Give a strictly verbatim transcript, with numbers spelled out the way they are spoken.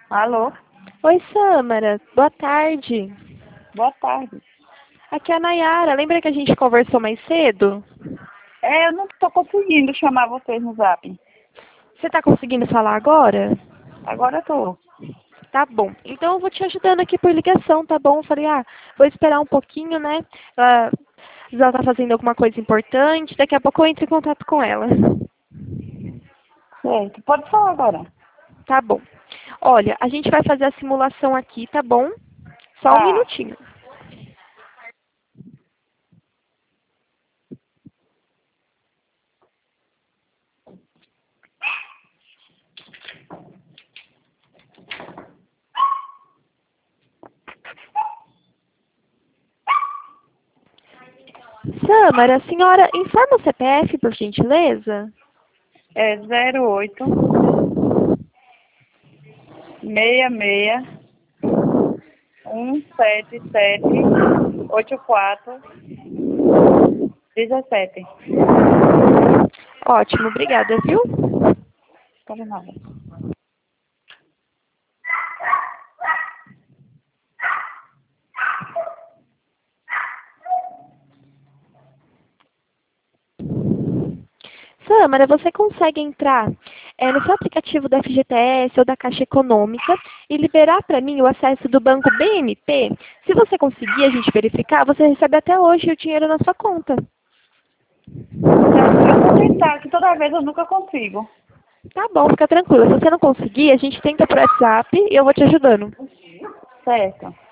Alô? Oi, Sâmara. Boa tarde. Boa tarde. Aqui é a Nayara. Lembra que a gente conversou mais cedo? É, eu não estou conseguindo chamar vocês no Zap. Você está conseguindo falar agora? Agora eu tô. Tá bom. Então eu vou te ajudando aqui por ligação, tá bom? Eu falei, ah, vou esperar um pouquinho, né? Ela, ela tá fazendo alguma coisa importante. Daqui a pouco eu entro em contato com ela. Certo. Pode falar agora. Tá bom. Olha, a gente vai fazer a simulação aqui, tá bom? Só um Tá. minutinho. Sâmara, a senhora informa o C P F, por gentileza? É zero oito seis seis um sete sete oito quatro dezessete. Ótimo, obrigada, viu? Pode nada. Sâmara, você consegue entrar é, no seu aplicativo da F G T S ou da Caixa Econômica e liberar para mim o acesso do banco B M P? Se você conseguir a gente verificar, você recebe até hoje o dinheiro na sua conta. Tá, eu vou tentar, que toda vez eu nunca consigo. Tá bom, fica tranquila. Se você não conseguir, a gente tenta por WhatsApp e eu vou te ajudando. Certo.